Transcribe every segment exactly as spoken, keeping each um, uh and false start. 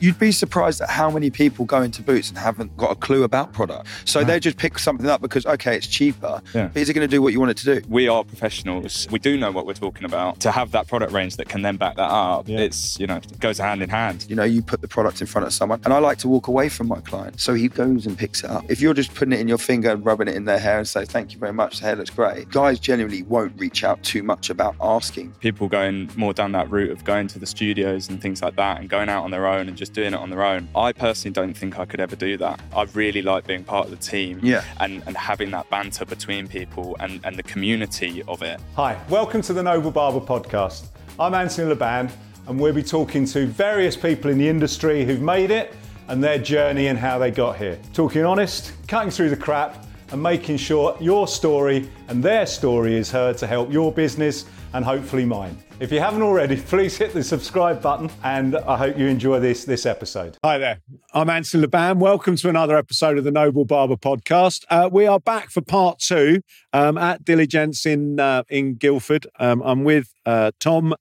You'd be surprised at how many people go into Boots and haven't got a clue about product. So Right. they just pick something up because, okay, it's cheaper. Yeah. But is it going to do what you want it to do? We are professionals. We do know what we're talking about. To have that product range that can then back that up, Yeah. it's, you know, it goes hand in hand. You know, you put the product in front of someone, and I like to walk away from my client. So he goes and picks it up. If you're just putting it in your finger and rubbing it in their hair and say, thank you very much, the hair looks great, guys generally won't reach out too much about asking. People going more down that route of going to the studios and things like that and going out on their own and just doing it on their own. I personally don't think I could ever do that. I really like being part of the team Yeah. and, and having that banter between people and, and the community of it. Hi, welcome to the Noble Barber Podcast. I'm Anthony Laban, and we'll be talking to various people in the industry who've made it and their journey and how they got here. Talking honest, cutting through the crap, and making sure your story and their story is heard to help your business and hopefully mine. If you haven't already, please hit the subscribe button, and I hope you enjoy this, this episode. Hi there, I'm Anthony Laban. Welcome to another episode of the Noble Barber Podcast. Uh, we are back for part two um, at Diligence in uh, in Guildford. Um, I'm with uh, Tom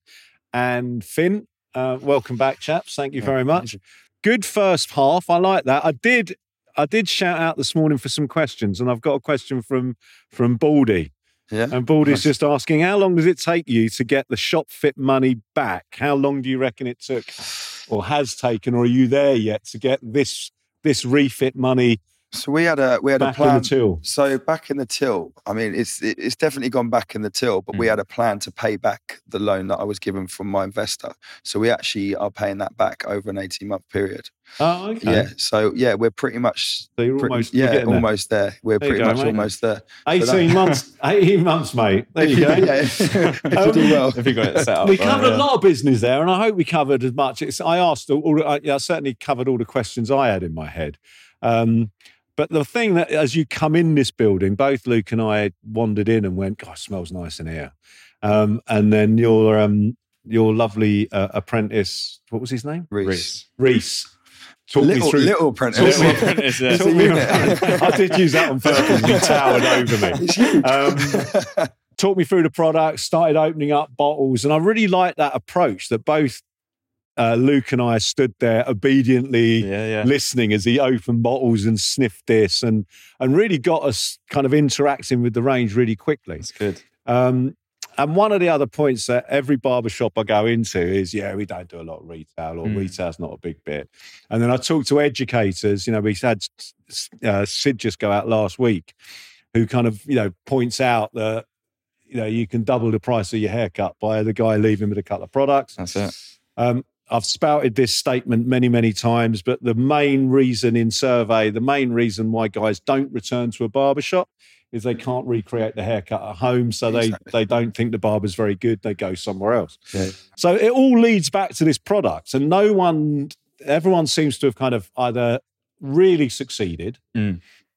and Finn. Uh, welcome back, chaps. Thank you very much. Good first half. I like that. I did I did shout out this morning for some questions, and I've got a question from from Baldy. Yeah. And Baldy's just asking, how long does it take you to get the shop fit money back? How long do you reckon it took or has taken, or are you there yet to get this this refit money So we had a we had back a plan. in the till? So back in the till, I mean, it's it- it's definitely gone back in the till, but we Mm. had a plan to pay back the loan that I was given from my investor. So we actually are paying that back over an eighteen month period. Oh, okay. Yeah. So yeah, we're pretty much So you're pretty- almost you're yeah getting there. almost there. We're There you pretty go, much mate. almost there. eighteen months, eighteen months, mate. There you go. Yeah, if you do well. If you got it set up. We right, covered yeah. a lot of business there, and I hope we covered as much. It's, I asked, all, all, I, yeah, I certainly covered all the questions I had in my head. Um, but the thing that, as you come in this building, both Luke and I wandered in and went, "God, it smells nice in here." Um, and then your um, your lovely uh, apprentice, what was his name? Reese. Reese. Talk Little, me through. little apprentice. Talk me- Apprentice, yeah. talk me- I did use that on purpose. He towered over me. It's huge. Um, talk me through the product, started opening up bottles, and I really like that approach that both uh, Luke and I stood there obediently Yeah, yeah. listening as he opened bottles and sniffed this, and and really got us kind of interacting with the range really quickly. It's good. Um, and one of the other points that every barbershop I go into is, yeah, we don't do a lot of retail, or Mm. retail's not a big bit. And then I talk to educators, you know, we had uh, Sid just go out last week, who kind of, you know, points out that, you know, you can double the price of your haircut by the guy leaving with a couple of products. That's it. Um, I've spouted this statement many, many times, but the main reason in survey, the main reason why guys don't return to a barbershop is they can't recreate the haircut at home. So they, Exactly. they don't think the barber's very good. They go somewhere else. Yeah. So it all leads back to this product. And no one, everyone seems to have kind of either really succeeded Mm.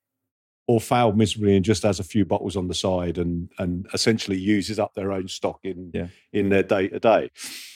or failed miserably and just has a few bottles on the side and, and essentially uses up their own stock in, Yeah. in their day to day.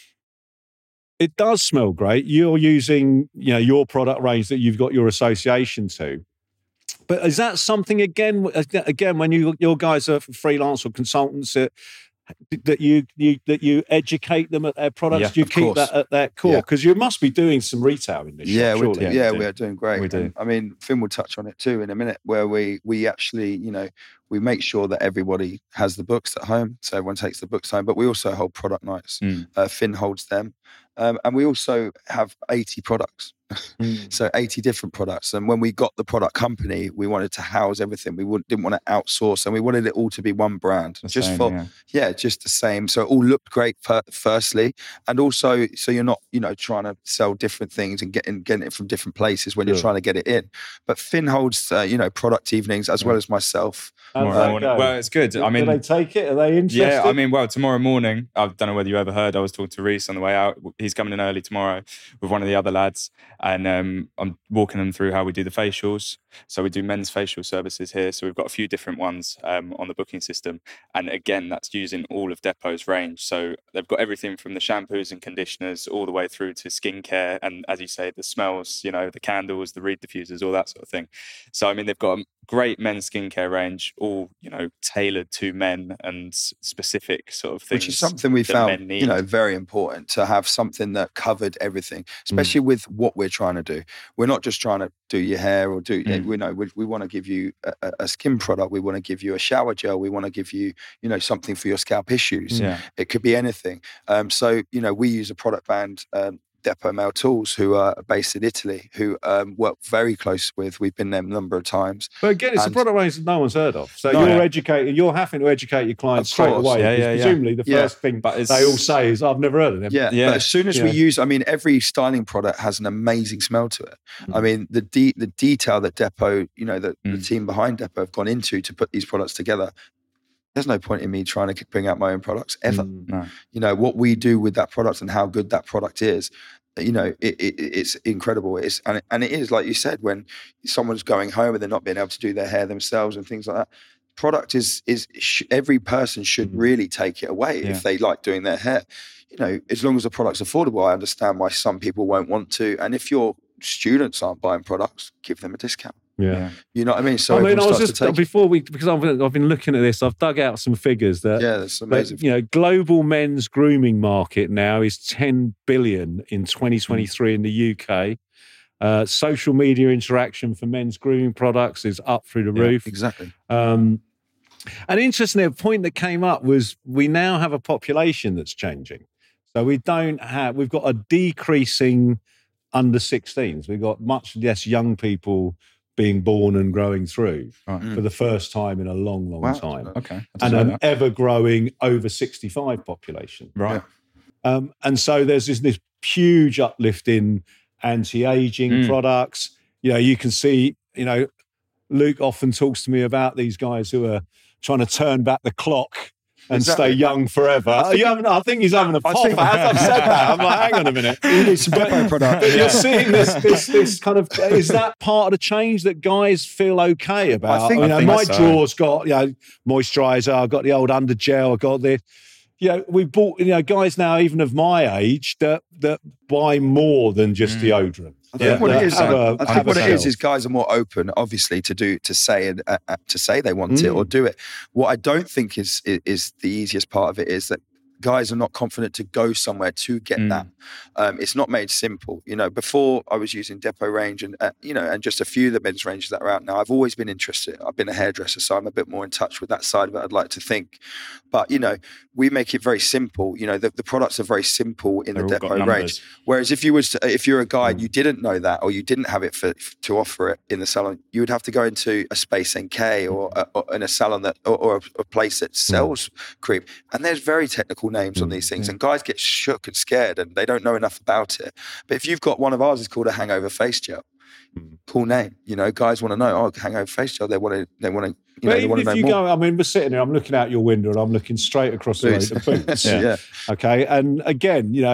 It does smell great. You're using, you know, your product range that you've got your association to. But is that something again? Again, when you your guys are freelance or consultants, uh, that you you that you educate them at their products? Yeah, Do you of keep course. that at their core? Yeah. Because you must be doing some retail in this. Yeah, shop, we're, surely. do- Yeah, yeah, we we do. are doing great. We do. And, I mean, Finn will touch on it too in a minute, where we we actually, you know, we make sure that everybody has the books at home, so everyone takes the books home. But we also hold product nights. Mm. Uh, Finn holds them, um, and we also have eighty products. Mm. So eighty different products. And when we got the product company, we wanted to house everything. We would, didn't want to outsource, and we wanted it all to be one brand, The just same, for yeah. yeah, just the same. So it all looked great fir- firstly, and also so you're not, you know, trying to sell different things and getting getting it from different places when you're Sure. trying to get it in. But Finn holds, uh, you know, product evenings as well as myself. How's Tomorrow that morning. go? Well, it's good. Do, I mean, do they take it? Are they interested? yeah, I mean, well, tomorrow morning, I don't know whether you ever heard, I was talking to Reese on the way out. He's coming in early tomorrow with one of the other lads, and um, I'm walking them through how we do the facials. So we do men's facial services here. So we've got a few different ones um, on the booking system. And again, that's using all of Depot's range. So they've got everything from the shampoos and conditioners all the way through to skincare. And as you say, the smells, you know, the candles, the reed diffusers, all that sort of thing. So, I mean, they've got a great men's skincare range, all, you know, tailored to men and specific sort of things. Which is something we found, you know, very important to have something that covered everything, especially mm. with what we're trying to do. We're not just trying to do your hair or do, mm. we know, we, we want to give you a, a skin product. We want to give you a shower gel. We want to give you, you know, something for your scalp issues. Yeah. It could be anything. Um, so, you know, we use a product brand, um, Depot Male Tools, who are based in Italy, who um, work very close with. We've been there a number of times. But again, it's and, a product range that no one's heard of. So no, you're yeah. educating, you're having to educate your clients straight away. Yeah, yeah, presumably, yeah. the first yeah. thing but they all say is, "I've never heard of them." Yeah, yeah. But as soon as yeah. we use, I mean, every styling product has an amazing smell to it. Mm. I mean, the de- the detail that Depot, you know, that mm. the team behind Depot have gone into to put these products together. There's no point in me trying to bring out my own products ever. Mm, no. You know, what we do with that product and how good that product is, you know, it, it, it's incredible. It's and, it, and it is, like you said, when someone's going home and they're not being able to do their hair themselves and things like that, product is, is sh- every person should really take it away yeah. if they like doing their hair. You know, as long as the product's affordable, I understand why some people won't want to. And if your students aren't buying products, give them a discount. Yeah. yeah, you know what I mean. So I mean, I was just take... before we because I've been, I've been looking at this. I've dug out some figures that yeah, that's amazing. That, you know, global men's grooming market now is ten billion in twenty twenty-three mm. in the U K. Uh, social media interaction for men's grooming products is up through the yeah, roof. Exactly. Um, and interestingly, a point that came up was we now have a population that's changing. So we don't have we've got a decreasing under sixteens. We've got much less young people being born and growing through right. for the first time in a long, long wow. time. Okay. And an ever-growing over sixty-five population. Right. Yeah. Um, and so there's this, this huge uplift in anti-aging mm. products. You know, you can see, you know, Luke often talks to me about these guys who are trying to turn back the clock and exactly. stay young forever. I think, having, I think he's having a pop. As I've said that, I'm like, hang on a minute. You need some Depot product. But you're seeing this, this, this kind of, is that part of the change that guys feel okay about? I think, you know, I think my so. drawer's got, you know, moisturiser, I've got the old under gel, I've got this. You know, we bought, you know, guys now, even of my age, that that buy more than just mm. deodorant. I think yeah. what it is, a, I think what it is, is guys are more open, obviously, to do, to say and uh, to say they want mm. it or do it. What I don't think is, is is the easiest part of it is that guys are not confident to go somewhere to get mm. that. Um, it's not made simple. You know, before I was using Depot range and, uh, you know, and just a few of the men's ranges that are out now, I've always been interested. I've been a hairdresser, so I'm a bit more in touch with that side of it, I'd like to think. But, you know, we make it very simple. You know, the, the products are very simple in They're the Depot range. Whereas if you was to, if you're a guy mm. and you didn't know that, or you didn't have it for, to offer it in the salon, you would have to go into a Space N K or, a, or in a salon that, or, or a, a place that sells mm. cream. And there's very technical names mm. on these things, mm. and guys get shook and scared and they don't know enough about it. But if you've got one of ours, is called a hangover face gel. Mm. Cool name, you know. Guys want to know. Oh, hangover face gel. They want to. They want to. You know, but they want to know if you more. go, I mean, we're sitting here. I'm looking out your window and I'm looking straight across the road to Boots. yeah. yeah. Okay. And again, you know,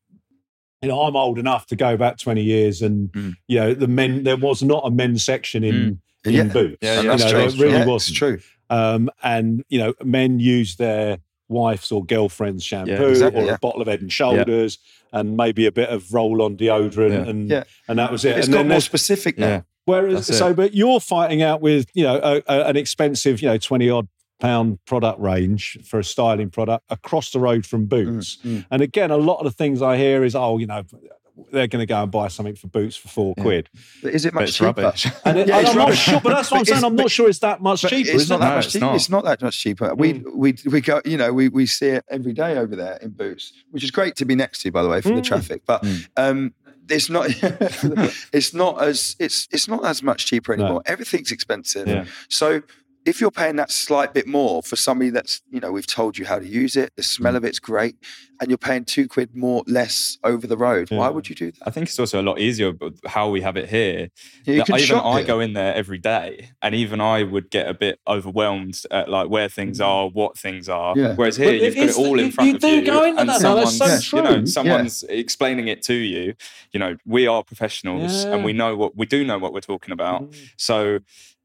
you know, I'm old enough to go back twenty years, and mm. you know, the men. There was not a men's section in mm. in yeah. Boots. Yeah, yeah, you that's know, true. It really yeah, wasn't. It's true. Um, and you know, men use their wife's or girlfriend's shampoo yeah, exactly, or yeah. a bottle of Head and Shoulders yeah. and maybe a bit of roll-on deodorant yeah. and yeah. and that was it. It's and got then more specific now. Yeah. Whereas, That's so, it. but you're fighting out with, you know, a, a, an expensive, you know, twenty odd pound product range for a styling product across the road from Boots. Mm, mm. And again, a lot of the things I hear is, oh, you know, they're going to go and buy something for Boots for four yeah. quid. But is it much it's cheaper? Rubbish. And, it, yeah, and I'm rubbish. not sure, but that's what I'm saying. I'm not sure it's that much cheaper. It's not it? that no, much it's cheaper. not. It's not that much cheaper. Mm. We we we go, you know, we we see it every day over there in Boots, which is great to be next to, by the way, for mm. the traffic. But mm. um, it's not. it's not as it's it's not as much cheaper anymore. No. Everything's expensive. Yeah. So if you're paying that slight bit more for somebody that's, you know, we've told you how to use it, the smell mm. of it's great, and you're paying two quid more less over the road, yeah. why would you do that? I think it's also a lot easier but how we have it here. Yeah, you can even shop I it. go in there every day, and even I would get a bit overwhelmed at like where things are, what things are. Yeah. Whereas here, but you've got it all in you, front you of do you, go into and that. No, that's someone's, so you know, true. someone's yeah. explaining it to you. You know, we are professionals, yeah. and we know what we do know what we're talking about. Mm. So.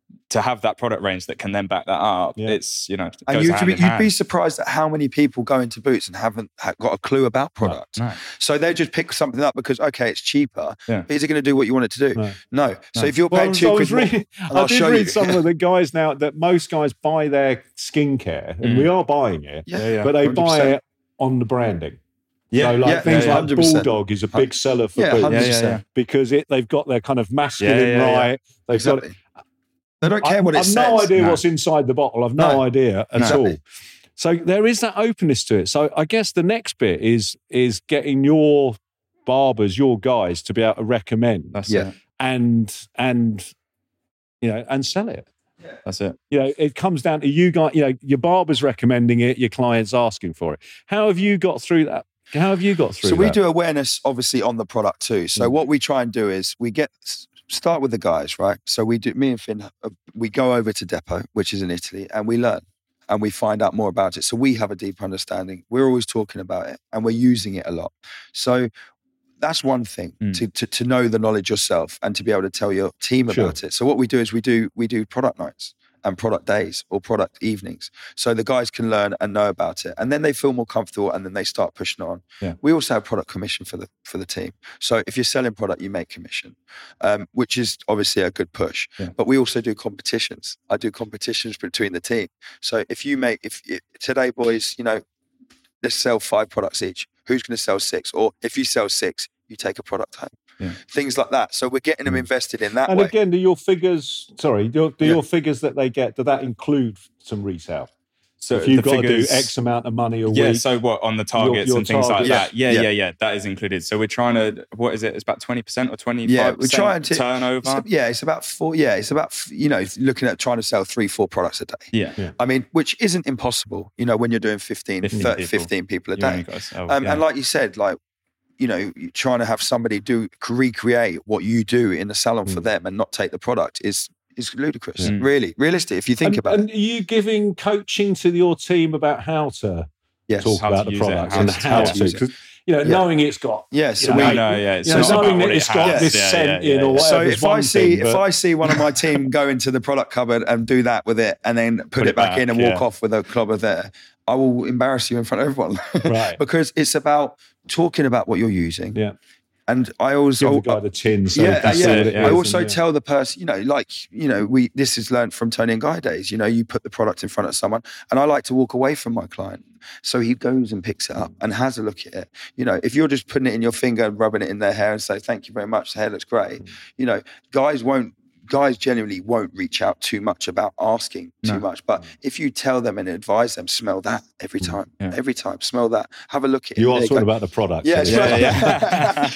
to have that product range that can then back that up, Yeah. it's, you know, it And goes you'd hand be, in you'd hand. be surprised at how many people go into Boots and haven't ha- got a clue about product. No. So they just pick something up because, okay, it's cheaper. Yeah. But is it going to do what you want it to do? No. No. So No. if you're Well, paying I two was quid more, reading- and I I'll did show read you. some of the guys now that most guys buy their skincare, and Mm. we are buying it, Yeah. Yeah, yeah. but they one hundred buy percent. it on the branding. Yeah. So like Yeah, things yeah, like one hundred percent. Bulldog is a big seller for Yeah, Boots one hundred Yeah, percent. yeah, yeah. because it they've got their kind of masculine Yeah, yeah, yeah. right. They've got Exactly. They don't care I, what it I've says. no idea No. what's inside the bottle. I've no, No. idea at Exactly. all. So there is that openness to it. So I guess the next bit is is getting your barbers, your guys, to be able to recommend That's Yeah. it. and and you know and sell it. That's it. You know, it comes down to you guys. You know, your barber's recommending it, your client's asking for it. How have you got through that? How have you got through? So we that? do awareness, obviously, on the product too. So Mm. what we try and do is we get start with the guys, right? So we do. Me and Finn, uh, we go over to Depot, which is in Italy, and we learn and we find out more about it. So we have a deep understanding. We're always talking about it, and we're using it a lot. So that's one thing Mm. to, to to know the knowledge yourself and to be able to tell your team Sure. about it. So what we do is we do we do product nights and product days or product evenings, so the guys can learn and know about it, and then they feel more comfortable, and then they start pushing on. Yeah. We also have product commission for the for the team. So if you're selling product, you make commission, um, which is obviously a good push. Yeah. But we also do competitions. I do competitions between the team. So if you make if, if today, boys, you know, let's sell five products each. Who's going to sell six? Or if you sell six, you take a product home. Yeah. Things like that. So we're getting them Mm. invested in that And way. again, do your figures? Sorry, do, do Yeah. your figures that they get? Do that include some resale? So if you've the got figures, to do X amount of money a yeah. week, So what on the targets your and things targets. like that? Yeah, Yeah. yeah, yeah, That is included. So we're trying to. What is it? It's about twenty percent or twenty Yeah, five we're trying percent to turnover. It's, yeah, it's about four. Yeah, it's about you know looking at trying to sell three, four products a day. Yeah, Yeah. I mean, which isn't impossible. You know, when you're doing fifteen, fifteen thirty, people. fifteen people a You only day. gotta sell, Um, yeah. And like you said, like you know, you're trying to have somebody do recreate what you do in the salon for Mm. them and not take the product is is ludicrous. Mm. Really, realistic. If you think and, about and it. are you giving coaching to your team about how to Yes. talk How to about the use it, product how and to- how yeah. to? Because you know, Yeah. knowing it's got Yes. you So know, we, I know, yeah. It's you know, just about knowing what that it it's got has. this Yeah, scent yeah, in yeah, or yeah. So whatever. if I see thing, if but- I see one of my team go into the product cupboard and do that with it and then put, it, back, in and walk yeah. off with a clobber there, I will embarrass you in front of everyone. Right. Because it's about talking about what you're using. Yeah. And I always give the oh, guy the tin, so yeah, he can see yeah. what it yeah. is. I and, also yeah. tell the person, you know, like, you know, we this is learned from Tony and Guy days. You know, you put the product in front of someone, and I like to walk away from my client. So he goes and picks it up and has a look at it. You know, if you're just putting it in your finger and rubbing it in their hair and say, thank you very much, the hair looks great. Mm. You know, guys won't guys generally won't reach out too much about asking too No. much. But if you tell them and advise them, smell that every time. Yeah. Every time. Smell that. Have a look at it. You are There talking go. about the product. Yeah, so- smell, Yeah,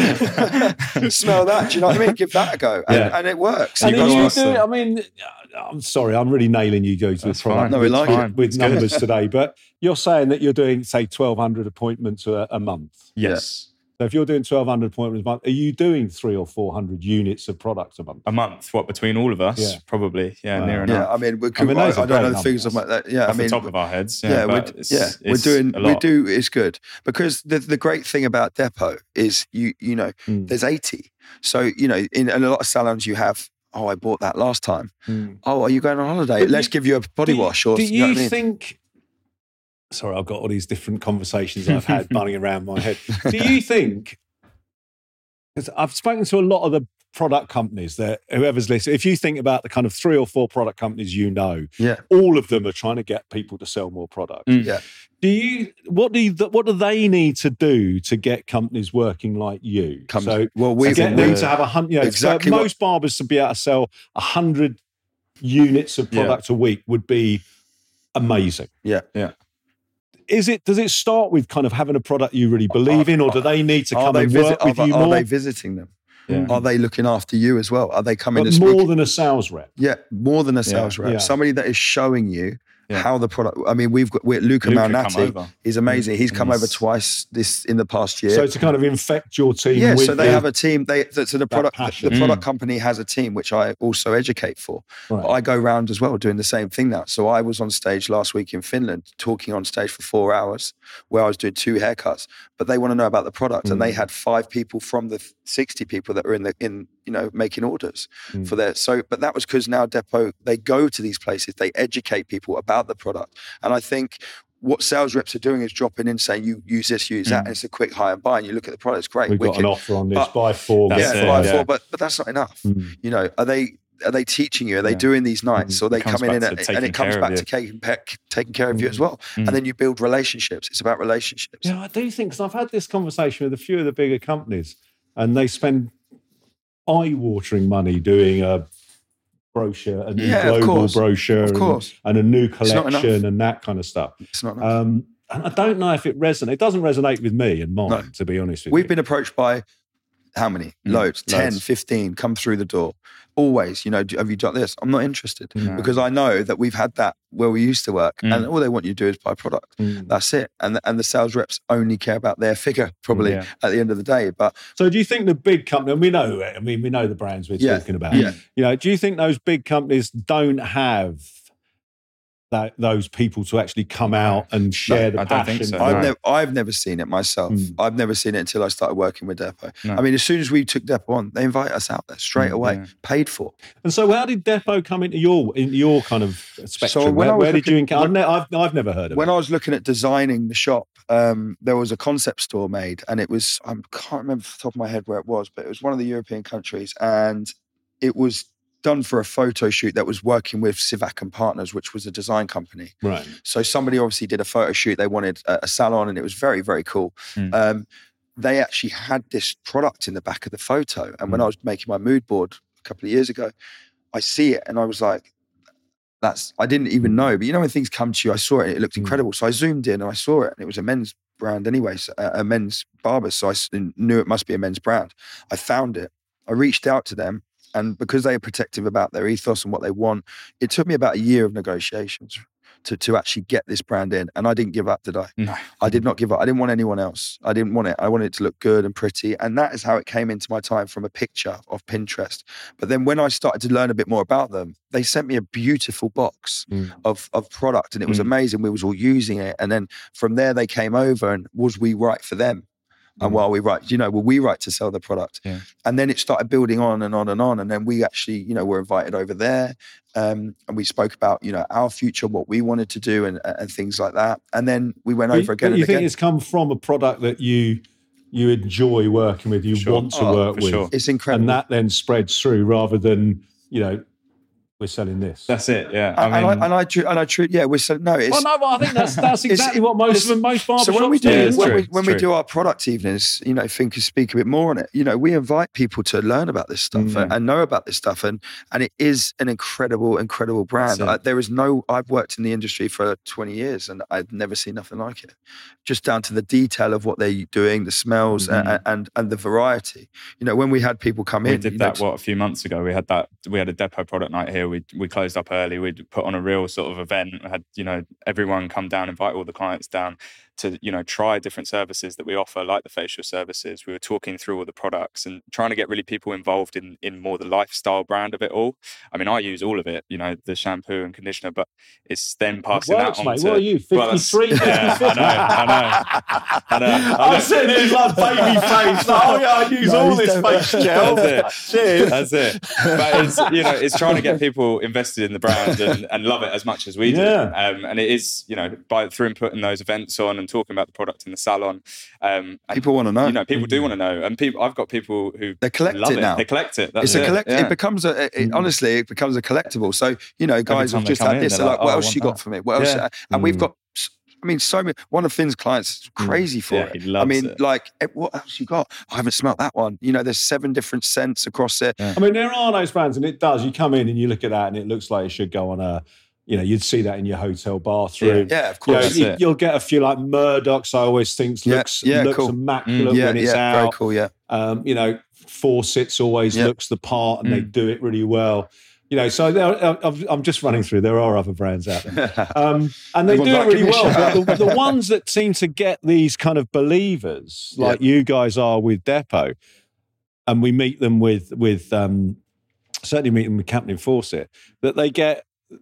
smell that. Do you know what I mean? Give that a go. And, Yeah. and it works. And You are gotta you trust doing, them. I mean, I'm sorry, I'm really nailing you guys to the That's product fine. No, we with, like with, it. with It's good. numbers today, but you're saying that you're doing, say, twelve hundred appointments a, a month. Yes, So if you're doing twelve hundred appointments a month, are you doing three or four hundred units of products a month? a month. What between all of us? Yeah. Probably. Yeah, Wow. near Yeah, enough. I mean, we're, I mean, I, those are I don't know great the figures of my, numbers. that. Yeah, I Off mean, the top of our heads. Yeah, yeah, we're, but it's, yeah, we're it's doing, a we lot. do, it's good because the the great thing about Depot is you, you know, Mm. there's eighty. So, you know, in, in a lot of salons you have, oh, I bought that last time. Oh, are you going on holiday? But Let's you- give you a body do you- wash. Or do you you know what I mean? think? Sorry, I've got all these different conversations I've had bunning around my head. Do you think? 'Cause I've spoken to a lot of the product companies that whoever's listening. If you think about the kind of three or four product companies you know, Yeah. all of them are trying to get people to sell more product. Mm. Yeah. Do you? What do you, what do they need to do to get companies working like you? Comes, so well, to we get we- them to have a hundred. You know, Exactly for what- most barbers to be able to sell a hundred units of Yeah. product a week would be amazing. Yeah. Yeah. Is it? Does it start with kind of having a product you really believe in, or do they need to Are come they, and visit, work are, with they- you are more? they visiting them? Yeah. Are they looking after you as well? Are they coming but to more speak? than a sales rep. Yeah, more than a sales rep. Yeah. Somebody that is showing you Yeah. how the product. I mean, we've got we're, Luca, Luca come Malnati. over. He's amazing. He's come Yes. over twice this in the past year. So to kind of infect your team. Yeah, with so they the, have a team. They so the product passion. the product Mm. company has a team which I also educate for. Right. But I go round as well doing the same thing now. So I was on stage last week in Finland talking on stage for four hours where I was doing two haircuts. But they want to know about the product, Mm. and they had five people from the sixty people that were in the in you know making orders Mm. for their. So, but that was because now Depot, they go to these places, they educate people about the product, and I think. What sales reps are doing is dropping in, saying, "You use this, use that," Mm. and it's a quick hire and buy. And you look at the product; it's great. We've got wicked. an offer on this. But- Buy four. That's yeah, get it, five, five. yeah. four, but but that's not enough. Mm. You know, are they are they teaching you? Are they Yeah. doing these nights, or they It comes coming in back and, to and taking it comes care back of to taking, pe- taking care of you as well, Mm. and then you build relationships. It's about relationships. Yeah, I do think, because I've had this conversation with a few of the bigger companies, and they spend eye-watering money doing a brochure, a new Yeah, of global course. brochure, Of and- course. And, a new not enough. collection and that kind of stuff. It's not. Enough. Um, and I don't know if it resonates. It doesn't resonate with me and mine, No. to be honest with We've you. been approached by how many? Mm, Loads, ten, loads. fifteen, come through the door. Always, you know, do, have you done this? I'm not interested No. because I know that we've had that where we used to work, Mm. and all they want you to do is buy product. Mm. That's it. And the, and the sales reps only care about their figure, probably Yeah. at the end of the day. But So do you think the big company, and we know it, I mean, we know the brands we're Yeah, talking about. yeah. You know, do you think those big companies don't have that, those people to actually come out and share the I don't passion? think so, for I've no. it? never, I've never seen it myself. Mm. I've never seen it until I started working with Depot. No. I mean, as soon as we took Depot on, they invite us out there straight Mm, away, yeah. paid for. And so, how did Depot come into your into your kind of spectrum? when where I was where did looking- you encounter? I've, when- ne- I've, I've never heard of When it. I was looking at designing the shop, um, there was a concept store made, and it was, I can't remember off the top of my head where it was, but it was one of the European countries, and it was done for a photo shoot that was working with Civac and Partners, which was a design company. Right. So somebody obviously did a photo shoot. They wanted a, a salon, and it was very, very cool. Mm. Um, they actually had this product in the back of the photo. And when Mm. I was making my mood board a couple of years ago, I see it and I was like, that's, I didn't even know. But you know, when things come to you, I saw it, and it looked Mm. incredible. So I zoomed in and I saw it, and it was a men's brand anyway, so, uh, a men's barber. So I s- knew it must be a men's brand. I found it. I reached out to them. And because they are protective about their ethos and what they want, it took me about a year of negotiations to, to actually get this brand in. And I didn't give up, did I? No. I did not give up. I didn't want anyone else. I didn't want it. I wanted it to look good and pretty. And that is how it came into my time, from a picture of Pinterest. But then when I started to learn a bit more about them, they sent me a beautiful box Mm. of, of product, and it was Mm. amazing. We was all using it. And then from there, they came over, and was we right for them? And Mm. while we right, you know, were we right to sell the product? Yeah. And then it started building on and on and on. And then we actually, you know, were invited over there, um, and we spoke about, you know, our future, what we wanted to do, and and things like that. And then we went But over you- again but and you think again. it's come from a product that you you enjoy working with, you Sure. want to Oh, work for with, sure. It's incredible. and that then spreads through rather than, you know, we're selling this. That's it. Yeah. and, I mean, and I and I tru- and I tru- yeah, we're so no, it's Well, no, but I think that's that's It's- exactly what most it's- of most barbershops so when we do Yeah, it's when, true, we, it's when we true. do our product evenings, you know, think speak a bit more on it. You know, we invite people to learn about this stuff Mm. and, and know about this stuff, and and it is an incredible, incredible brand. That's it. Uh, there is no. I've worked in the industry for twenty years, and I've never seen nothing like it. Just down to the detail of what they're doing, the smells, Mhm. and, and and the variety. You know, when we had people come we in, did you know, that what a few months ago. We had that. We had a Depot product night here. We we closed up early. We put on a real sort of event. We had, you know, everyone come down, invite all the clients down to, you know, try different services that we offer, like the facial services. We were talking through all the products and trying to get really people involved in in more the lifestyle brand of it all. I mean, I use all of it, you know, the shampoo and conditioner, but it's then passing Works, that on mate. to. What are you, Well, that's- fifty-three? yeah, I know, I know, I know. I'm sitting here like baby face. Like, oh yeah, I use No, all he's this definitely- face gel. That's it. Cheers. That's it. But it's, you know, it's trying to get people invested in the brand and, and love it as much as we do. Yeah. Um, and it is, you know, by through putting those events on and talking about the product in the salon. Um, and, people want to know. you know, people do want to know, and people. I've got people who They collect love it it now. They collect it. That's It's a it. collect. Yeah. It becomes a. It, it- honestly, it becomes a collectible. So you know, guys time have they just come had in, this. they're They're like, like, what "Oh, I else you want got that." for me? What else? Yeah. And we've Mm. got. I mean, so many. One of Finn's clients is crazy for Yeah, it. he I loves mean, it. like, eh, what else you got? I haven't smelt that one. You know, there's seven different scents across it. Yeah. I mean, there are those brands, and it does. You come in and you look at that, and it looks like it should go on a. You know, you'd see that in your hotel bathroom. Yeah, of You know, course. That's you, it. you'll get a few like Murdoch's. I always think Yeah, looks yeah, looks cool. immaculate Mm, yeah, when it's yeah, very out. cool. Yeah, Um, you know, Fawcett's always Yeah. looks the part, and they Mm. do it really well. You know, so there, I'm just running through. There are other brands out there, um, and they Everyone's do like, it really "Give me a well. But the, the ones that seem to get these kind of believers, like Yeah. you guys are with Depot, and we meet them with with um, certainly meet them with Captain Fawcett, that they get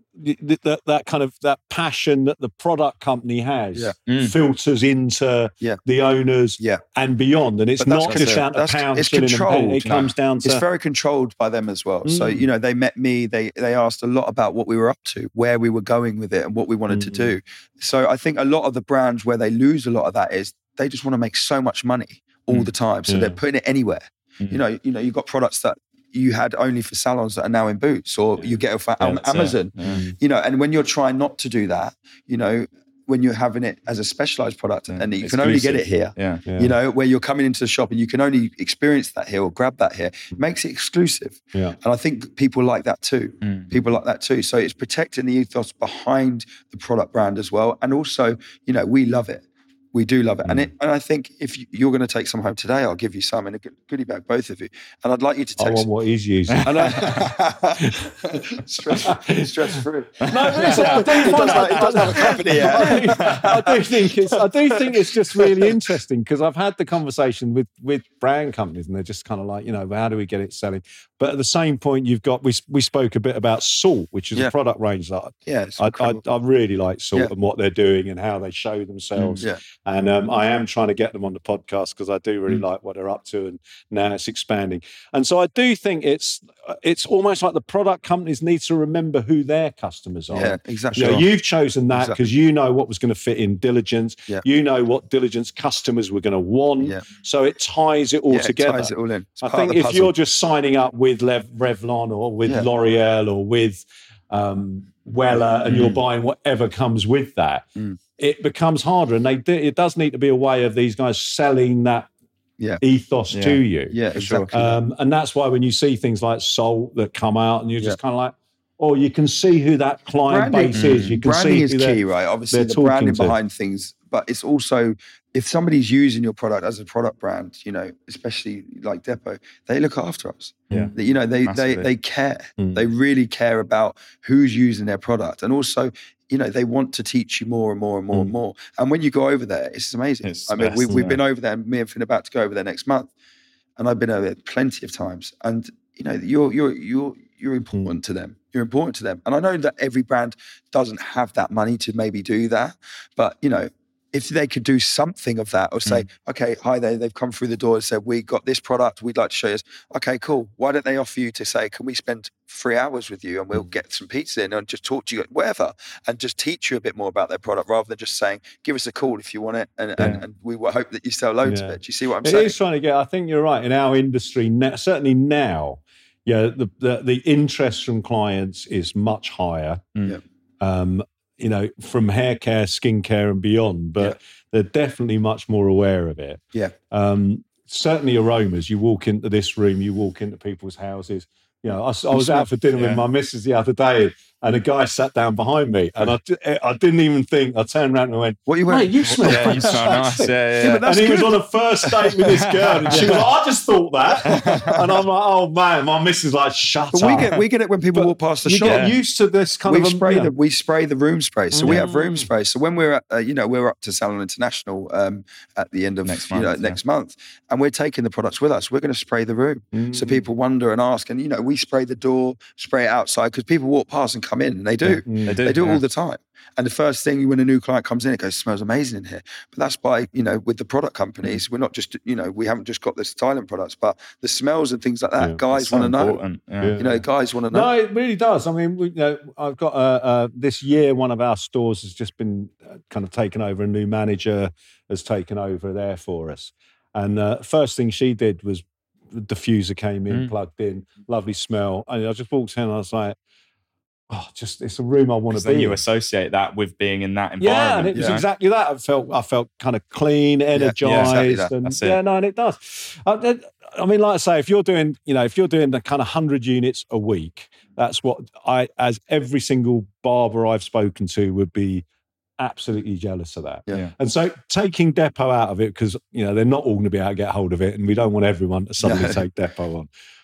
that that kind of that passion that the product company has Yeah. Mm. filters into Yeah. the owners Yeah. and beyond, and it's But that's not just control- down to that's- pounds. it's filling and paying. controlled. It comes down to It's very controlled by them as well. So, Mm. you know, they met me, they they asked a lot about what we were up to, where we were going with it and what we wanted to Mm. do. So I think a lot of the brands where they lose a lot of that is they just want to make so much money all Mm. the time. So Yeah. they're putting it anywhere. Mm. You know, you know, you've got products that you had only for salons that are now in Boots, or you get it for Yeah, Am- that's it. Amazon. Yeah. You know, and when you're trying not to do that, you know, when you're having it as a specialized product Yeah. and you can only get it Exclusive. here, Yeah. Yeah. you know, where you're coming into the shop and you can only experience that here or grab that here, it makes it exclusive. Yeah. And I think people like that too. Mm. People like that too. So it's protecting the ethos behind the product brand as well. And also, you know, we love it. We do love it. And it, and I think if you- you're going to take some home today, I'll give you some in a good- goodie bag, both of you. And I'd like you to I take want some. what he's using. I know. stress, stress free. No, but it's, I do He find does have- he does have a company, yeah. I do, I do think it's. I do think it's just really interesting because I've had the conversation with with brand companies and they're just kind of like, you know, how do we get it selling? But at the same point, you've got we we spoke a bit about Salt, which is Yeah. a product range that Yeah, it's I, I, incredible. I really like Salt Yeah. and what they're doing and how they show themselves. Yeah. And um, I am trying to get them on the podcast because I do really Mm. like what they're up to, and now it's expanding. And so I do think it's it's almost like the product companies need to remember who their customers are. Yeah, exactly. You know, you've chosen that Exactly. because you know what was going to fit in Diligence. Yeah. You know what Diligence customers were going to want. Yeah. So it ties it all yeah, it together. ties it all in. It's I part think of the if puzzle. you're just signing up with Lev- Revlon or with Yeah. L'Oreal or with um, Weller and you're Mm. buying whatever comes with that, Mm. it becomes harder. And they do, it does need to be a way of these guys selling that Yeah. ethos Yeah. to you. Yeah, For sure. exactly. Um, and that's why when you see things like Salt that come out and you're just Yeah. kind of like, oh, you can see who that client Branding- base is. You can branding see is who they're- key, right? Obviously, they're the talking branding to. behind things, but it's also if somebody's using your product as a product brand, you know, especially like Depot, they look after us. Yeah. They- you know, they they Massively. they care. Mm. They really care about who's using their product, and also, you know, they want to teach you more and more and more and Mm. more. And when you go over there, it's amazing. It's I mean, best, we, we've yeah. been over there. Me and Finn are about to go over there next month, and I've been over there plenty of times. And you know, you're you're you're you're important to them. You're important to them. And I know that every brand doesn't have that money to maybe do that, but you know, if they could do something of that or say, okay, hi there, they've come through the door and said, we got this product, we'd like to show you this. Okay, cool. Why don't they offer you to say, can we spend three hours with you and we'll get some pizza in and just talk to you, whatever, and just teach you a bit more about their product rather than just saying, give us a call if you want it. And, and, and we will hope that you sell loads Yeah. of it. Do you see what I'm It saying? is trying to get. I think you're right. In our industry, now, certainly now, yeah, the, the the interest from clients is much higher. Mm. Yeah. Um, you know, from hair care, skincare, and beyond. But Yeah. they're definitely much more aware of it. Yeah. Um, certainly aromas. You walk into this room, you walk into people's houses. You know, I, s- I was out for dinner Yeah. with my missus the other day, and a guy sat down behind me, and I, di- I didn't even think. I turned around and went, What are you "Mate, wearing? you smell Yeah, you smell nice. fantastic." Yeah, yeah. Yeah, but And that's he was good. on a first date with this girl, and she was like, "I just thought that," and I'm like, "Oh man," my missus like, "Shut But up." we get we get it when people But walk past the you shop. get used to this kind we of. a- spray you know, the we spray the room spray, so we have room Mm. spray. So when we're at, uh, you know we're up to Salon International um, at the end of Next you know, month, yeah. next month, and we're taking the products with us. We're going to spray the room, so Mm. people wonder and ask, and you know we spray the door, spray it outside because people walk past and come in, and they do. Mm. They do. They do it yeah. all the time. And the first thing when a new client comes in, it goes, smells amazing in here. But that's by, you know, with the product companies, we're not just, you know, we haven't just got the styling products, but the smells and things like that. Yeah. Guys It's so want to know. important, Yeah. Yeah. You know, guys want to know. No, it really does. I mean, we, you know, I've got uh, uh, this year. One of our stores has just been uh, kind of taken over. A new manager has taken over there for us, and uh, first thing she did was the diffuser came in, Mm. plugged in, lovely smell, and I just walked in. and I was like, "Oh, just it's a room I want Because to then be you in." associate that with being in that Yeah, environment. and it was you know? exactly that. I felt I felt kind of clean, energized, exactly that. and That's it. yeah, no, and it does. I, that- I mean, like I say, if you're doing, you know, if you're doing the kind of hundred units a week, that's what I, as every single barber I've spoken to, would be absolutely jealous of that. Yeah. Yeah. And so taking Depot out of it, because you know they're not all going to be able to get hold of it, and we don't want everyone to suddenly No. take Depot on.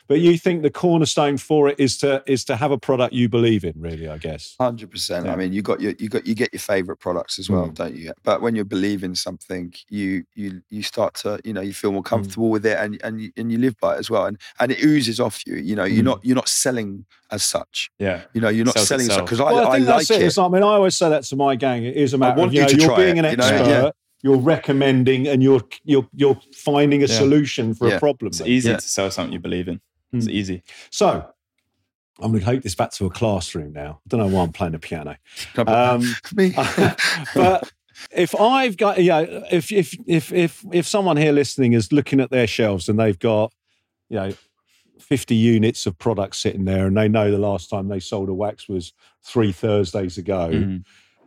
But you think the cornerstone for it is to is to have a product you believe in, really, I guess. Hundred percent. Yeah. I mean, you got your you got you get your favorite products as well, Mm. don't you? But when you believe in something, you you you start to you know you feel more comfortable mm. with it, and and you, and you live by it as well, and and it oozes off you. You know, you're Mm. not you're not selling as such. Yeah. You know, you're not Sells selling itself. because I, Well, I I think like that's it. it. It's like, I mean, I always say that to my gang. It is a matter want of you you know, to you're try being it, an you know? expert. Yeah. You're recommending, and you're you're you're finding a Yeah. solution for Yeah. a problem. It's easy Yeah. to sell something you believe in. It's Mm. easy. So, I'm going to take this back to a classroom now. I don't know why I'm playing the piano. Um, Me. but if I've got, you know, if if if if if someone here listening is looking at their shelves and they've got, you know, fifty units of products sitting there, and they know the last time they sold a wax was three Thursdays ago. Mhm.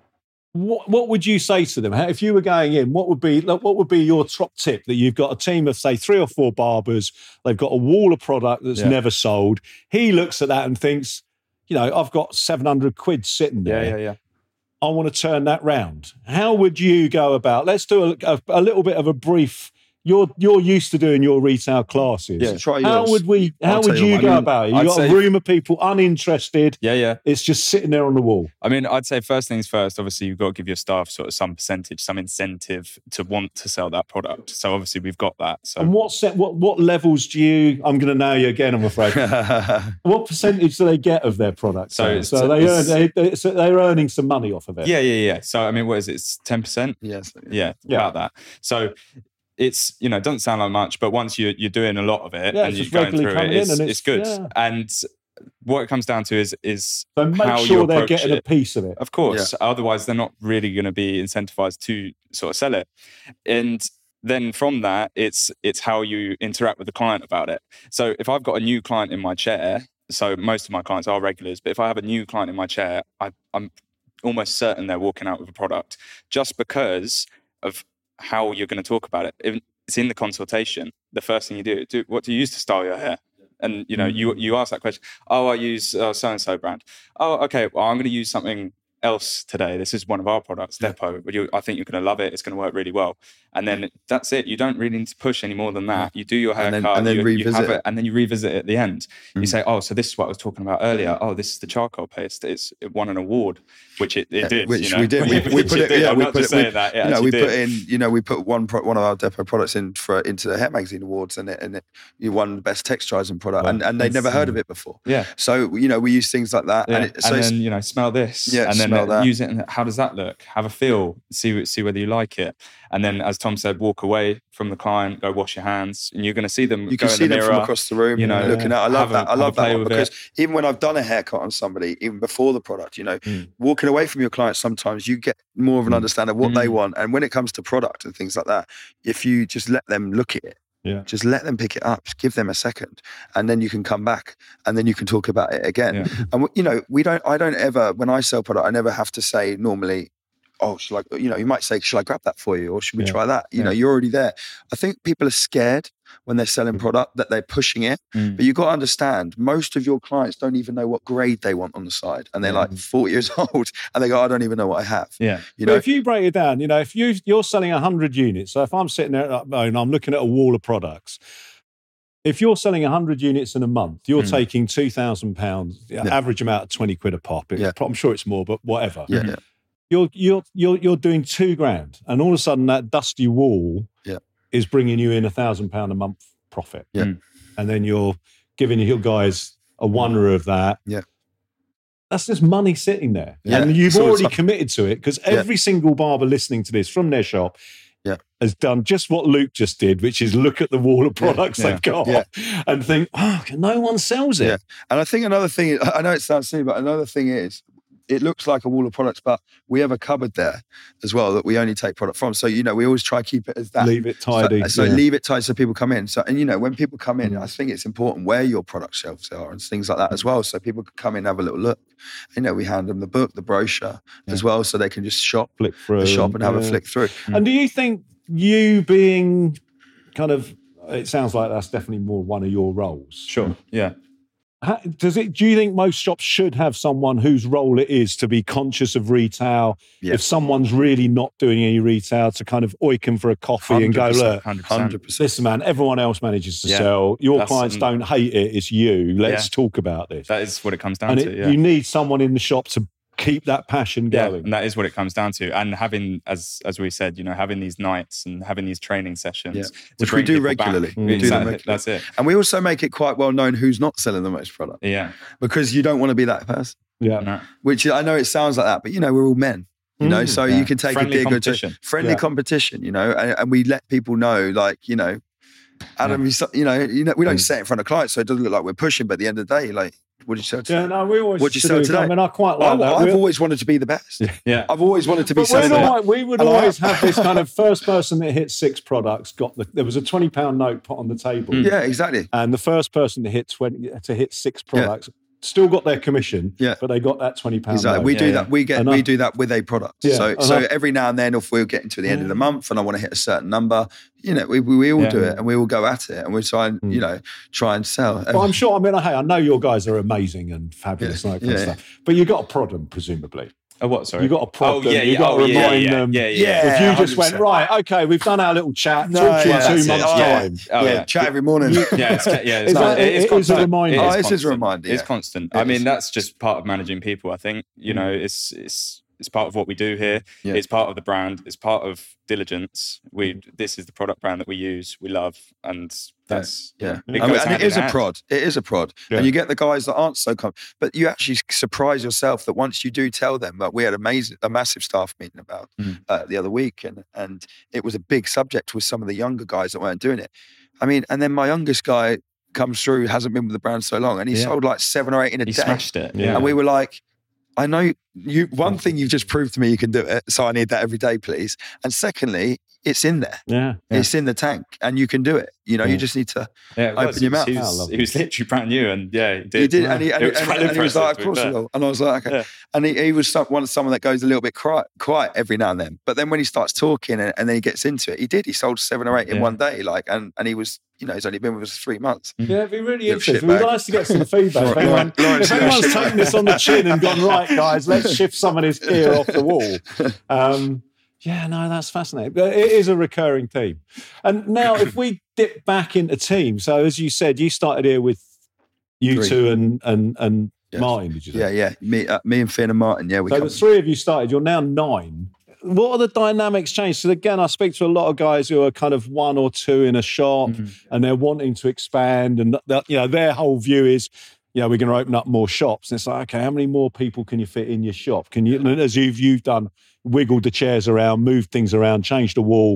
What what would you say to them? How- If you were going in, what would be like, what would be your top tip? That you've got a team of say three or four barbers, they've got a wall of product that's Yeah. never sold. He looks at that and thinks, you know, I've got seven hundred quid sitting Yeah, there. yeah, yeah. I want to turn that round. How would you go about? Let's do a, a, a little bit of a brief. You're you're used to doing your retail classes. Yeah, try How yours. would we? How I'll would tell you you what, go I mean, about it? You I'd got a say- room of people uninterested. Yeah, yeah. It's just sitting there on the wall. I mean, I'd say first things first, obviously you've got to give your staff sort of some percentage, some incentive to want to sell that product. So obviously we've got that. So And what set? What what levels do you? I'm going to know you again. I'm afraid. What percentage do they get of their product? So So, it's- so they earn. it's- They, they, so they're earning some money off of it. yeah, yeah, yeah. So I mean, what is it? It's ten percent? yes. Yeah, Yeah. about that. So it's, you know, it doesn't sound like much, but once you're, you're doing a lot of it Yeah, and it's you're just going regularly through it, coming in it's, and it's, it's- good. yeah. And what it comes down to is is So make how you sure they're approach getting it. a piece of it. Of course. Otherwise, they're not really going to be incentivized to sort of sell it. And then from that, it's it's how you interact with the client about it. So if I've got a new client in my chair, so most of my clients are regulars, but if I have a new client in my chair, I, I'm almost certain they're walking out with a product just because of how you're going to talk about it. If it's in the consultation, the first thing you do, do what do you use to style your hair? And you know, you you ask that question. Oh, I use uh, so and so brand. Oh, okay. Well, I'm going to use something else today. This is one of our products, Depot. But you, I think you're going to love it. It's going to work really well. And then that's it. You don't really need to push any more than that. You do your And haircut, then- and then you, you revisit have it, it. and then you revisit it at the end. You Mm. say, oh, so this is what I was talking about earlier. Oh, this is the charcoal paste. It's it won an award, which it, it did. Which you know? we did. We, we Which put it it. did. Yeah, I'm we not put just it. We, saying that. It you know, actually we did. put in. You know, we put one pro, one of our Depot products in for into the Hair Magazine Awards, and it and it, you won the best texturizing product, Wow. and, and they'd never heard of it before. Yeah. So you know, we use things like that, Yeah. and, And, it, so it's, then, you know, smell this. Yeah, and then smell uh, that. use it. And how does that look? Have a feel. See see whether you like it. And then, as Tom said, walk away from the client, go wash your hands, and you're going to see them you go can in see the them mirror. from across the room, you know, looking at. I love have a- that. I have a love play that one with because it. even when I've done a haircut on somebody, even before the product, you know, Mm. walking away from your clients, sometimes you get more of an Mm. understanding of what they Mm. want. And when it comes to product and things like that, if you just let them look at it, Yeah. just let them pick it up, just give them a second, and then you can come back and then you can talk about it again. Yeah. And you know, we don't. I don't ever when I sell product, I never have to say normally, oh, shall I, you know, you might say, shall I grab that for you? Or should we Yeah. try that? You Yeah. know, you're already there. I think people are scared when they're selling product that they're pushing it. Mm. But you've got to understand, most of your clients don't even know what grade they want on the side. And they're Yeah. like forty years old and they go, I don't even know what I have. Yeah. You But know, if you break it down, you know, if you you're selling one hundred units, so if I'm sitting there and I'm looking at a wall of products, if you're selling one hundred units in a month, you're Mm. taking two thousand pounds, the Yeah. average amount of twenty quid a pop. It's Yeah. pro- I'm sure it's more, but whatever. yeah, Mhm. yeah. You're, you're, you're, you're doing two grand. And all of a sudden that dusty wall Yeah. is bringing you in a thousand pound a month profit. Yeah. Mm. And then you're giving your guys a wonder of that. Yeah. That's just money sitting there. Yeah. And you've So it's already like- committed to it because every single barber listening to this from their shop Yeah. has done just what Luke just did, which is look at the wall of products Yeah. they've got Yeah. and think, oh, no one sells it. Yeah. And I think another thing, I know it sounds silly, but another thing is, it looks like a wall of products, but we have a cupboard there as well that we only take product from. So, you know, we always try to keep it as that. Leave it tidy. So, so Yeah. leave it tidy so people come in. So, and you know, when people come in, Mm. I think it's important where your product shelves are and things like that as well. So people can come in and have a little look. You know, we hand them the book, the brochure as well, so they can just shop Flick through. the shop and have a yeah. flick through. And do you think you being kind of, it sounds like that's definitely more one of your roles. Sure. Yeah. How, does it? Do you think most shops should have someone whose role it is to be conscious of retail? Yeah. If someone's really not doing any retail, to kind of oik them for a coffee and go, look, one hundred percent. listen, man, everyone else manages to Yeah. sell. Your That's- clients don't hate it. It's you. Let's Yeah. talk about this. That is what it comes down and to. it, yeah. you need someone in the shop to keep that passion Yeah, going. and that is what it comes down to. And having, as as we said, you know, having these nights and having these training sessions, Yeah. to Which we bring do people regularly. back. We do them Exactly. regularly. That's it. And we also make it quite well known who's not selling the most product, Yeah. because you don't want to be that person. Yeah. No. Which I know it sounds like that, but you know, we're all men. You know, Mm, so yeah. you can take Friendly a dig or two. competition. Friendly Yeah. competition, you know, and, and we let people know, like, you know, Adam, you, you know, you know, we don't Mm. say it in front of clients, so it doesn't look like we're pushing. But at the end of the day, like, what did you sell today? Yeah, no, we always What'd you do. sell today? I mean, I quite I, like that. I've We- always wanted to be the best. Yeah. I've always wanted to be But selling we'd the always, we would And I- always have this kind of first person that hit six products got the. There was a twenty pound note put on the table, Yeah, exactly. and the first person to hit twenty to hit six products still got their commission. Yeah. but they got that twenty pound Exactly. note. We Yeah, do yeah. that. We get And we I- do that with a product. Yeah, So and so I- every now and then, if we're getting to the end of the month and I want to hit a certain number, you know, we we, we all Yeah. do it and we all go at it and we try and you know try and sell. But I'm sure. I mean, hey, I know your guys are amazing and fabulous and that kind Yeah. of stuff. But you got to prod them, presumably. Oh, what? Sorry. You got to prod Oh, them. yeah, You yeah. got to Oh, yeah, remind yeah, them. yeah, yeah. If you Yeah, just went one hundred percent. right, okay, we've done our little chat. No, talk to you in yeah, two that's months' it. Oh, Yeah. time. Oh, yeah, yeah. chat every morning. Yeah, it's, yeah, it's, Is no, that- it it is is a constant. reminder. Oh, it is a constant. reminder, It's yeah. constant. It I mean, is. that's just part of managing people. I think you know, it's it's it's part of what we do here. Yeah. It's part of the brand. It's part of diligence. We this is the product brand that we use, we love, and that's Yeah, It I mean, goes and hand it is in a hand. prod. It is a prod, Yeah. and you get the guys that aren't so com- but you actually surprise yourself that once you do tell them. Like we had a amazing, a massive staff meeting about Mm. uh, the other week, and and it was a big subject with some of the younger guys that weren't doing it. I mean, and then my youngest guy comes through, hasn't been with the brand so long, and he Yeah. sold like seven or eight in a He day, smashed it. Yeah. Yeah. and we were like. I know you. One thing you've just proved to me you can do it, so I need that every day, please. And secondly, it's in there. Yeah. Yeah. It's in the tank, and you can do it. You know, Yeah. you just need to. Yeah, it Open was. your He was- mouth. He I was, love he was literally brand new, and yeah, he did. He did, and he, and, It he- was and, quite and he was like, impressive, "Of to be course I fair. will." And I was like, "Okay." Yeah. And he, he was some, one someone that goes a little bit quiet, quiet every now and then. But then when he starts talking and, and then he gets into it, he did. He sold seven or eight in Yeah. one day, like, and and he was, you know, he's only been with us three months. Yeah, it'd be really Little interesting. It'd be shitbag. nice to get some feedback. If, Lauren- anyone, Lauren- if Lauren's anyone's shitbag. taken this on the chin and gone, right, guys, let's shift some of this gear off the wall. Um, yeah, no, that's fascinating. But it is a recurring theme. And now, if we dip back into teams, so as you said, you started here with you Three. two and and and Yes. Martin, did you say? Yeah, yeah. Me, uh, me and Finn and Martin. Yeah, we. So come, the three of you started. You're now nine. What are the dynamics changed? So again, I speak to a lot of guys who are kind of one or two in a shop, and they're wanting to expand, and that, you know their whole view is, you know, we're going to open up more shops. And it's like, okay, how many more people can you fit in your shop? Can you, and as you've you've done, wiggled the chairs around, moved things around, changed the wall.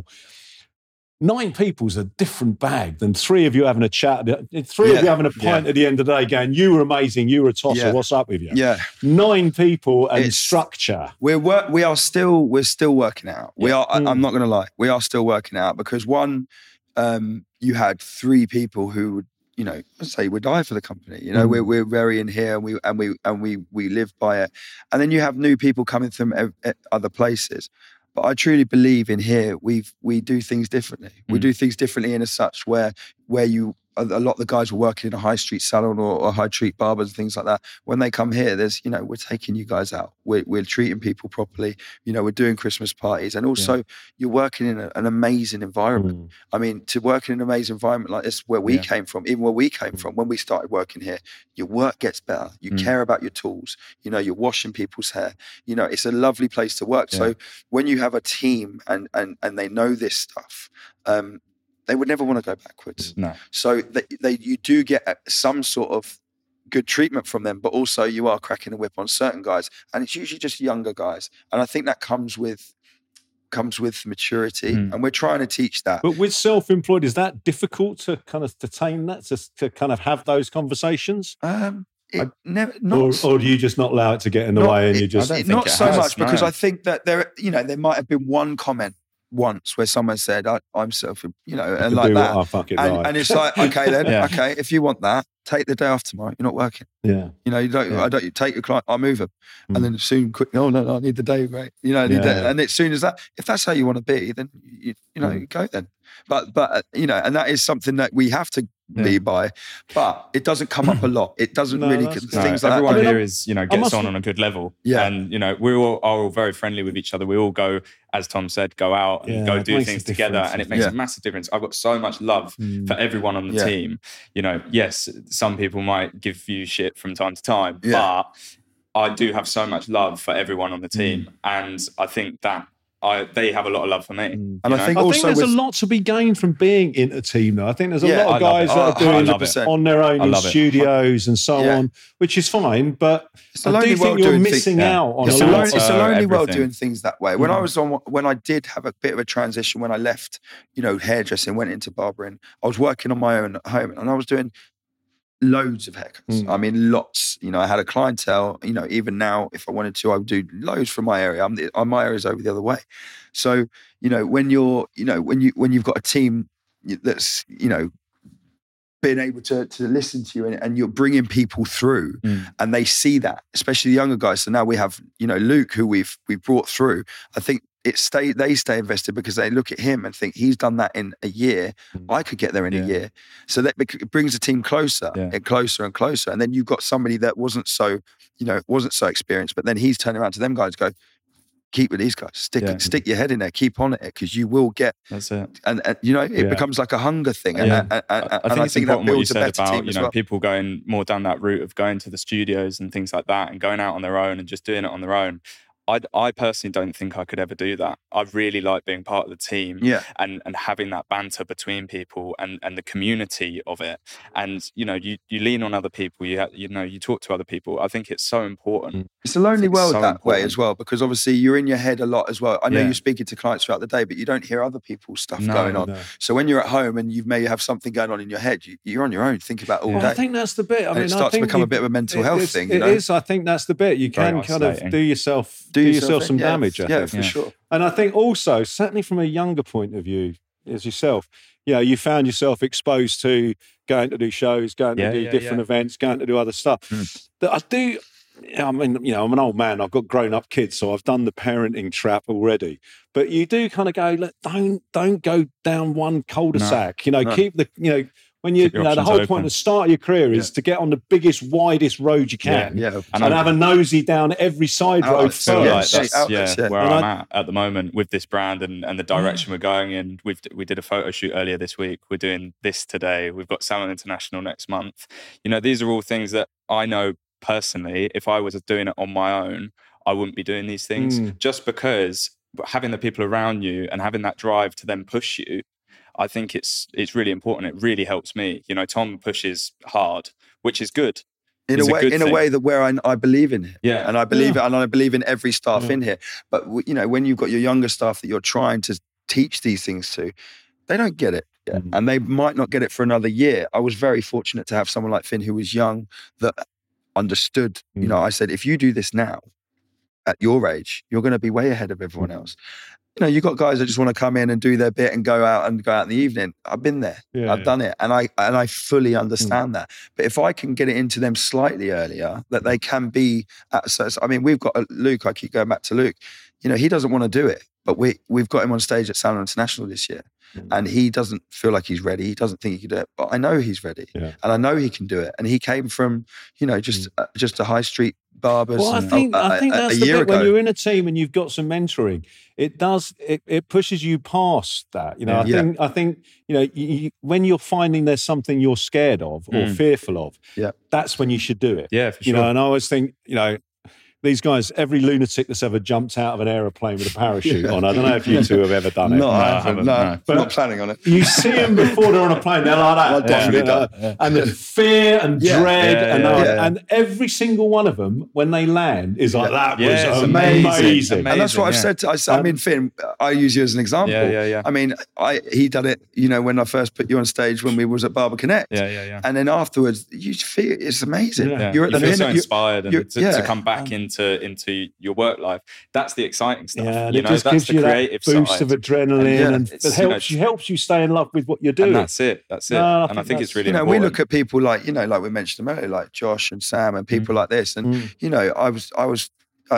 Nine people's a different bag than three of you having a chat. Three Yeah. of you having a pint Yeah. at the end of the day, going, "You were amazing. You were a tosser. Yeah. What's up with you?" yeah, Nine people and It's- structure. we're work. We are still. We're still working out. We are. I, Mm. I'm not going to lie. We are still working out because one, um, you had three people who would, you know, let's say would die for the company. You know, Mm. we're we're very in here, and we and we and we we live by it. And then you have new people coming from ev- ev- other places. But I truly believe in here we've we do things differently. We Mm. do things differently in a such where where you a a lot of the guys were working in a high street salon or, or high street barbers and things like that. When they come here, there's, you know, we're taking you guys out. We're, we're treating people properly. You know, we're doing Christmas parties. And also you're working in a, an amazing environment. Mm. I mean, to work in an amazing environment like this, where we Yeah. came from, even where we came from, when we started working here, your work gets better. You Mm. care about your tools. You know, you're washing people's hair. You know, it's a lovely place to work. Yeah. So when you have a team and and and they know this stuff, um, they would never want to go backwards. No. So they, they you do get some sort of good treatment from them, but also you are cracking a whip on certain guys, and it's usually just younger guys. And I think that comes with comes with maturity, Mm. and we're trying to teach that. But with self-employed, is that difficult to kind of to tame that, to, to kind of have those conversations? Um, it I- never Or, not. or do you just not allow it to get in the Not- way and it- you just... I don't think not it so has, much because no. I think that there, you know, there might have been one comment once where someone said, I, "I'm self," you know, I and can like do that, what I fucking and, like. and it's like, okay, then, Yeah. okay, if you want that, take the day off tomorrow. You're not working. yeah. You know, you don't. Yeah. I don't. You take your client. I'll move them, Mm. and then soon, quick. Oh no, no, I need the day, right? You know, I need Yeah. that. And as soon as that, if that's how you want to be, then you, you know, Mm. go then. But but uh, you know, and that is something that we have to me Yeah. by, but it doesn't come up a lot. It doesn't No, really that's things good. like No, that. everyone I mean, here I'm- is, you know, I gets must- on on a good level. Yeah. And, you know, we all are all very friendly with each other. We all go, as Tom said, go out and Yeah, go it do makes a things together. difference, And I it makes think. a massive difference. I've got so much love Mm. for everyone on the Yeah. team. You know, yes, some people might give you shit from time to time, Yeah. but I do have so much love for everyone on the team. Mm. And I think that I they have a lot of love for me. Mm. you And I know? think I think also there's with, a lot to be gained from being in a team, though. I think there's a Yeah, lot of I love guys it. that are Oh, doing I it love it. on their own I in love it. studios and so Yeah. on, which is fine. But it's a I lonely do think world you're doing missing things. Yeah. out on It's a a, Yeah. lot. lonely, of- it's a Uh, lonely world everything. doing things that way. When I Mm. was on, when I did have a bit of a transition, when I left, you know, hairdressing, went into barbering, I was working on my own at home, and I was doing loads of haircuts. Mm. I mean, lots. You know, I had a clientele. You know, even now, if I wanted to, I would do loads from my area. I'm the, uh, my area's over the other way. So, you know, when you're, you know, when you when you've got a team that's, you know, being able to to listen to you and, and you're bringing people through, Mm. and they see that, especially the younger guys. So now we have, you know, Luke, who we've we've brought through. I think it stay they stay invested because they look at him and think he's done that in a year. Mm. I could get there in Yeah. a year. So that bec- it brings the team closer Yeah. and closer and closer. And then you've got somebody that wasn't so, you know, wasn't so experienced, but then he's turning around to them guys, go, keep with these guys, stick Yeah. stick your head in there, keep on it, because you will get. That's it. And, and you know, it Yeah. becomes like a hunger thing, and, Yeah. and, and, I and think I it's think that important what you builds a said better about, team you as know, well. people going more down that route of going to the studios and things like that and going out on their own and just doing it on their own. I, I personally don't think I could ever do that. I really like being part of the team Yeah, and, and having that banter between people and, and the community of it. And, you know, you, you lean on other people, you ha- you know, you talk to other people. I think it's so important. it's a lonely It's world so that way important. as well, because obviously you're in your head a lot as well. I know Yeah. you're speaking to clients throughout the day, but you don't hear other people's stuff No, going on. No. So when you're at home and you may have something going on in your head, you, you're on your own, think about it all Well, day. I think that's the bit. I and mean, it I starts to think become you- a bit of a mental it health is- thing, you It know? is. I think that's the bit. You Very can kind of isolating. do yourself Do do yourself yourself in, some yeah, damage. I Yeah, think. for Yeah. sure. And I think also, certainly from a younger point of view, as yourself, you know, you found yourself exposed to going to do shows, going Yeah, to do yeah, different yeah. events, going to do other stuff. Mm. That I do. I mean, you know, I'm an old man. I've got grown-up kids, so I've done the parenting trap already. But you do kind of go, look, don't don't go down one cul-de-sac. You know, No. keep the, you know, when you, Keep you your know, the options whole open. point of the start of your career is to get on the biggest, widest road you can. Yeah. And, And I- have a nosy down every side Oh, road I I feel Yeah, like first. straight that's outlets, yeah, yeah. where And I'm I- at at the moment with this brand and, and the direction we're going in. We've we did a photo shoot earlier this week. We're doing this today. We've got Salmon International next month. You know, these are all things that I know personally. If I was doing it on my own, I wouldn't be doing these things. Mm. Just because having the people around you and having that drive to then push you, I think it's it's really important. It really helps me. You know, Tom pushes hard, which is good. In a It's a way, good in a thing. way that where I, I believe in it. Yeah. And I believe it, and I believe in every staff Yeah. in here. But w- you know, when you've got your younger staff that you're trying to teach these things to, they don't get it yet, Mm. and they might not get it for another year. I was very fortunate to have someone like Finn who was young that understood. You Mm. know, I said, if you do this now, at your age, you're going to be way ahead of everyone else. You know, you've got guys that just want to come in and do their bit and go out and go out in the evening. I've been there. Yeah, I've yeah. done it, and I and I fully understand that. But if I can get it into them slightly earlier, that they can be at. So, I mean, we've got a, Luke. I keep going back to Luke. You know, he doesn't want to do it, but we we've got him on stage at Salmon International this year, Mm. and he doesn't feel like he's ready. He doesn't think he can do it, but I know he's ready, Yeah. and I know he can do it. And he came from, you know, just uh, just a high street barbers. Well, I and think a, I think a- that's a the year bit when ago. you're in a team and you've got some mentoring. It does it, it pushes you past that. You know, I Yeah. think I think you know you, you, when you're finding there's something you're scared of or Mm. fearful of. Yeah. That's when you should do it. Yeah, for You sure. know, and I always think you know. These guys, every lunatic that's ever jumped out of an aeroplane with a parachute Yeah. on. I don't know if you two have ever done it. No, I I haven't. haven't, No, no. I'm not planning on it. You see them before they're on a plane, they're like that. Well, definitely and, uh, done. and the fear and Yeah. dread. Yeah, and, yeah, uh, yeah. and every single one of them, when they land, is like, that Yeah, was it's amazing. amazing. And that's what I've yeah. said. To, I, said- I Um, mean, Finn, I use you as an example. Yeah, yeah, yeah. I mean, I he done it, you know, when I first put you on stage when we was at Barber Connect. Yeah, yeah, yeah. And then afterwards, you feel it's amazing. Yeah. Yeah. You're at you the feel so pinnacle. you- inspired and you're- to, yeah. to come back into into your work life. That's the exciting stuff. Yeah, and you it know, just that's gives the you that creative boost side. of adrenaline, And, yeah, and it's, it you know, helps you helps you stay in love with what you're doing. and that's it. That's it. No, I and I think think it's that's- really You know, important. we look at people like, you know, like we mentioned them earlier, like Josh and Sam and people like this. And, Mm. you know, I was, I was, uh,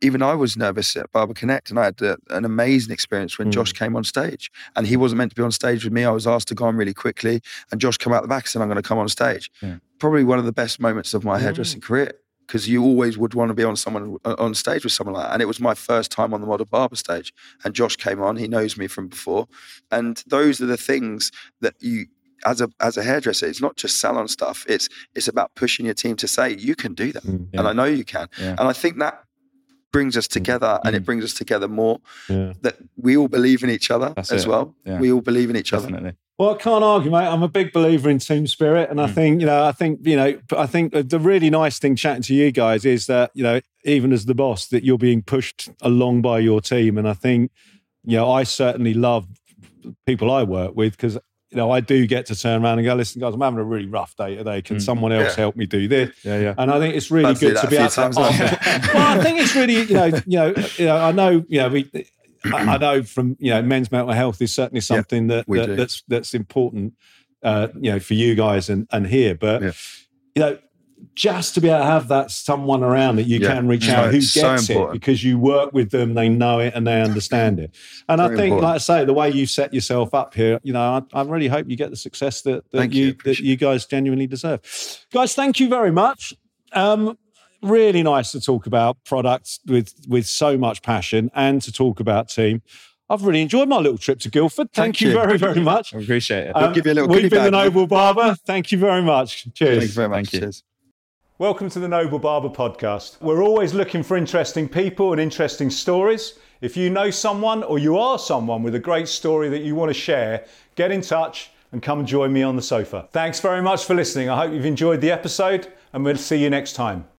even I was nervous at Barber Connect, and I had a, an amazing experience when mm. Josh came on stage. And he wasn't meant to be on stage with me. I was asked to go on really quickly, and Josh came out the back and said, I'm going to come on stage. Yeah. Probably one of the best moments of my mm. hairdressing career, because you always would want to be on someone on stage with someone like that. And it was my first time on the Model Barber stage. And Josh came on. He knows me from before. And those are the things that you, as a as a hairdresser, it's not just salon stuff. It's it's about pushing your team to say, you can do that. Mm, yeah. And I know you can. Yeah. And I think that brings us together, mm. and it brings us together more, yeah. that we all believe in each other That's as it. well. Yeah. We all believe in each Definitely. other. Well, I can't argue, mate. I'm a big believer in team spirit. And mm. I think, you know, I think, you know, I think the really nice thing chatting to you guys is that, you know, even as the boss, that you're being pushed along by your team. And I think, you know, I certainly love people I work with, because, you know, I do get to turn around and go, listen, guys, I'm having a really rough day today. Can mm. someone else yeah. help me do this? Yeah, yeah. And I think it's really I'd good to be able to. Well, I think it's really, you know, you know, you know, I know, you know, we. I know from, you know, men's mental health is certainly something yeah, that, that that's that's important, uh, you know, for you guys and, and here. But, yeah. you know, just to be able to have that someone around that you yeah. can reach out, so, who gets so it, because you work with them, they know it and they understand it. And Very I think, important. like I say, the way you set yourself up here, you know, I, I really hope you get the success that, that, you, you that you guys genuinely deserve. Guys, thank you very much. Um, Really nice to talk about products with, with so much passion, and to talk about team. I've really enjoyed my little trip to Guildford. Thank, Thank you. you very, very much. I appreciate it. Um, we'll give you a little We've been bag, the Noble Barber. Thank you very much. Cheers. Thank you very much. Thank you. Cheers. Welcome to the Noble Barber Podcast. We're always looking for interesting people and interesting stories. If you know someone, or you are someone with a great story that you want to share, get in touch and come and join me on the sofa. Thanks very much for listening. I hope you've enjoyed the episode, and we'll see you next time.